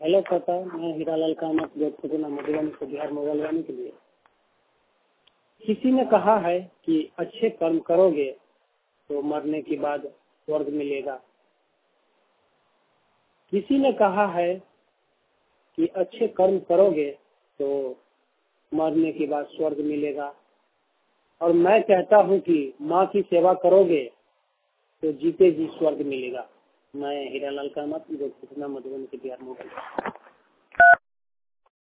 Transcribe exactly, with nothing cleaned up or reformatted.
Hello काका, मैं हीरालाल कामत जोधपुर मधुबनी से बिहार मोबाइल वाले के लिए। किसी ने कहा है कि अच्छे कर्म करोगे तो मरने के बाद स्वर्ग मिलेगा। किसी ने कहा है कि अच्छे कर्म करोगे तो मरने के बाद स्वर्ग मिलेगा। और मैं कहता हूँ कि माँ की सेवा करोगे तो जीते जी स्वर्ग मिलेगा। मैं हीरालाल कामत जोधपुर मधुबनी से बिहार मोबाइल।